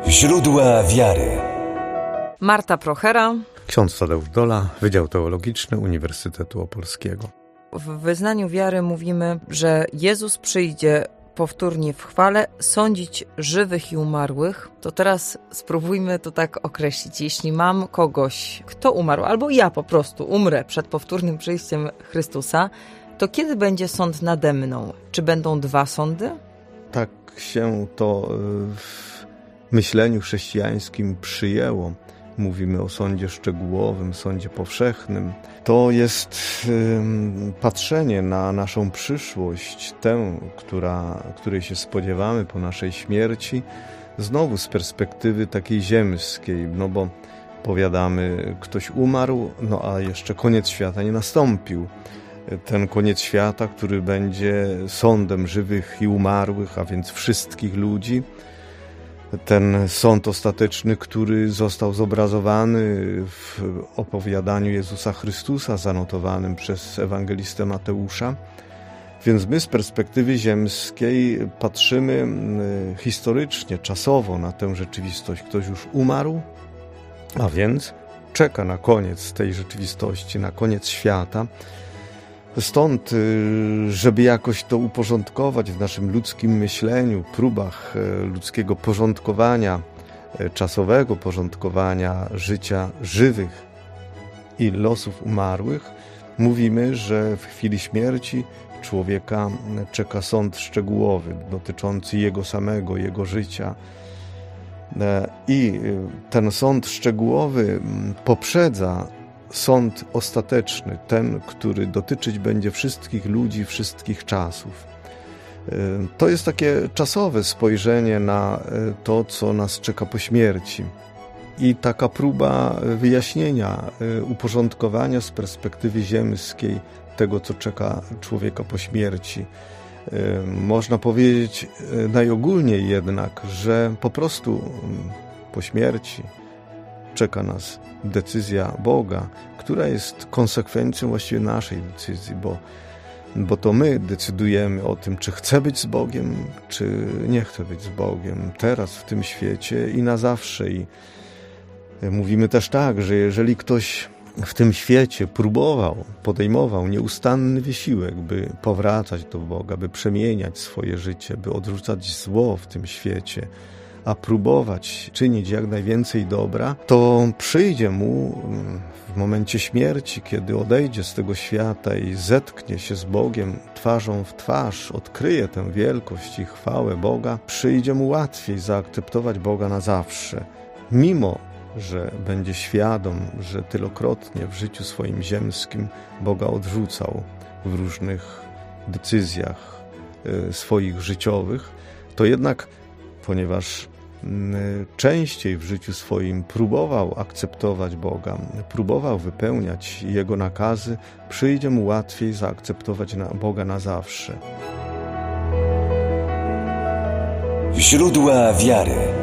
Źródła wiary. Marta Prochera, ksiądz Tadeusz Dola, Wydział Teologiczny Uniwersytetu Opolskiego. w wyznaniu wiary mówimy, że Jezus przyjdzie powtórnie w chwale sądzić żywych i umarłych. To teraz spróbujmy to tak określić. Jeśli mam kogoś, kto umarł, albo ja po prostu umrę przed powtórnym przyjściem Chrystusa, to kiedy będzie sąd nade mną? Czy będą dwa sądy? Tak się to w myśleniu chrześcijańskim przyjęło. Mówimy o sądzie szczegółowym, sądzie powszechnym. To jest patrzenie na naszą przyszłość, tę, której się spodziewamy po naszej śmierci, znowu z perspektywy takiej ziemskiej, no bo powiadamy, ktoś umarł, no a jeszcze koniec świata nie nastąpił. Ten koniec świata, który będzie sądem żywych i umarłych, a więc wszystkich ludzi. Ten sąd ostateczny, który został zobrazowany w opowiadaniu Jezusa Chrystusa, zanotowanym przez ewangelistę Mateusza. Więc my z perspektywy ziemskiej patrzymy historycznie, czasowo na tę rzeczywistość. Ktoś już umarł, a więc czeka na koniec tej rzeczywistości, na koniec świata. Stąd, żeby jakoś to uporządkować w naszym ludzkim myśleniu, próbach ludzkiego porządkowania, czasowego porządkowania życia żywych i losów umarłych, mówimy, że w chwili śmierci człowieka czeka sąd szczegółowy dotyczący jego samego, jego życia. I ten sąd szczegółowy poprzedza sąd ostateczny, ten, który dotyczyć będzie wszystkich ludzi, wszystkich czasów. To jest takie czasowe spojrzenie na to, co nas czeka po śmierci. I taka próba wyjaśnienia, uporządkowania z perspektywy ziemskiej tego, co czeka człowieka po śmierci. Można powiedzieć najogólniej jednak, że po prostu po śmierci czeka nas decyzja Boga, która jest konsekwencją właściwie naszej decyzji, bo to my decydujemy o tym, czy chcę być z Bogiem, czy nie chcę być z Bogiem, teraz w tym świecie i na zawsze. I mówimy też tak, że jeżeli ktoś w tym świecie podejmował nieustanny wysiłek, by powracać do Boga, by przemieniać swoje życie, by odrzucać zło w tym świecie, a próbować czynić jak najwięcej dobra, to przyjdzie mu w momencie śmierci, kiedy odejdzie z tego świata i zetknie się z Bogiem twarzą w twarz, odkryje tę wielkość i chwałę Boga, przyjdzie mu łatwiej zaakceptować Boga na zawsze, mimo że będzie świadom, że tylokrotnie w życiu swoim ziemskim Boga odrzucał w różnych decyzjach swoich życiowych, to jednak ponieważ częściej w życiu swoim próbował akceptować Boga, próbował wypełniać Jego nakazy, przyjdzie mu łatwiej zaakceptować Boga na zawsze. Źródła wiary.